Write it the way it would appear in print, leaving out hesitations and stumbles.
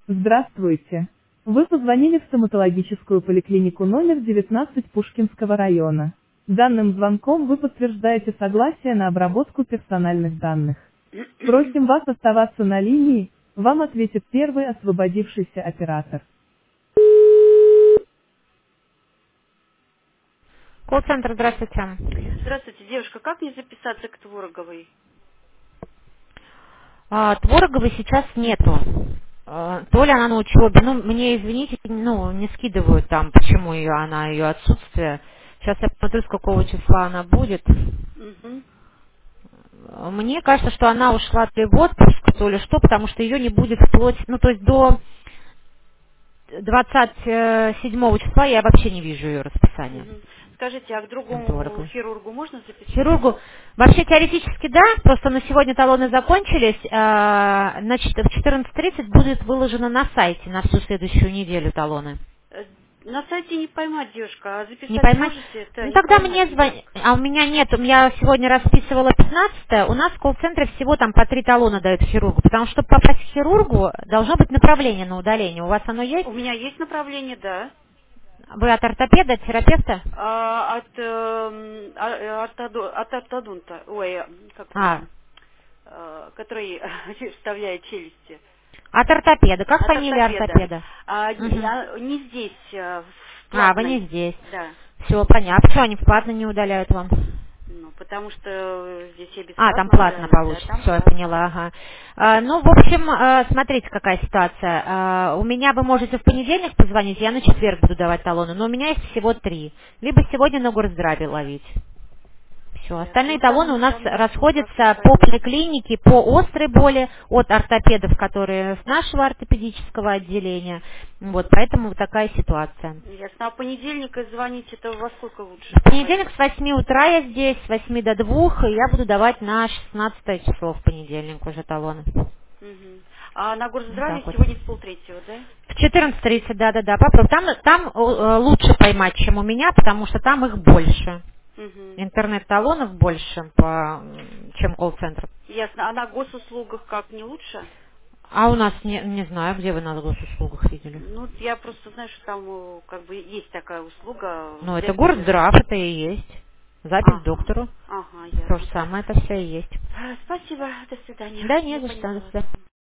Здравствуйте. Вы позвонили в стоматологическую поликлинику номер 19 Пушкинского района. Данным звонком вы подтверждаете согласие на обработку персональных данных. Просим вас оставаться на линии, вам ответит первый освободившийся оператор. Колл-центр, здравствуйте. Здравствуйте, девушка, как мне записаться к Твороговой? Твороговой сейчас нету. То ли она на учебе, ну, мне, извините, ну, не скидывают там, почему ее отсутствие. Сейчас я посмотрю, с какого числа она будет. Угу. Мне кажется, что она ушла то ли в отпуск, то ли что, потому что ее не будет вплоть, ну, то есть до 27 числа я вообще не вижу ее расписания. Угу. Скажите, а к другому Твороговой. хирургу можно записаться? Хирургу. Вообще теоретически да, просто на сегодня талоны закончились. Значит, в 14:30 будет выложено на сайте на всю следующую неделю талоны. На сайте не поймать, девушка, а Не записать поймать? можете? Да, Ну не тогда поймать мне никак. звони. А у меня нет, я сегодня расписывала 15-е, у нас в колл-центре всего там по 3 талона дают хирургу, потому что чтобы попасть к хирургу, должно быть направление на удаление. У вас оно есть? У меня есть направление, да. Вы от ортопеда, от терапевта? От ортодонта, ой, как А, там, который вставляет челюсти. от ортопеда. Как От фамилия ортопеда. ортопеда? Мгм. Я не здесь, в А, вы не платной. здесь. Да. Все, понятно. А почему они платно не удаляют вам? Ну, потому что здесь я А, там бесплатно платно удалю, да, получится. там Все, я платно. поняла, ага. Ну, в общем, смотрите, какая ситуация. У меня вы можете в понедельник позвонить, я на четверг буду давать талоны, но у меня есть всего 3. Либо сегодня на горздраве ловить. Все, Ясно. остальные Ну, талоны у нас ну, как расходятся по пойдет. поликлинике, по острой боли, от ортопедов, которые с нашего ортопедического отделения. Вот, поэтому вот такая ситуация. Ясно. А понедельник звоните, это во сколько лучше В понедельник позвонить? с 8 утра я здесь, с 8 до 2, и я буду давать на 16 число в понедельник уже талоны. Угу. А на Вот горздраве так вот. сегодня с полтретьего, да? В 14:30, да-да-да, попробуй. Там лучше поймать, чем у меня, потому что там их больше. Угу. Интернет-талонов больше, чем колл-центр. Ясно. А на госуслугах как, не лучше? А у нас, не знаю, где вы на госуслугах видели. Ну, я просто знаю, что там как бы есть такая услуга Ну, это взять... горздрав, это и есть. Запись к Ага. доктору. Ага, То же ясно. самое, это все и есть. Спасибо, до свидания. Да, не Я за что, поняла до вас. свидания.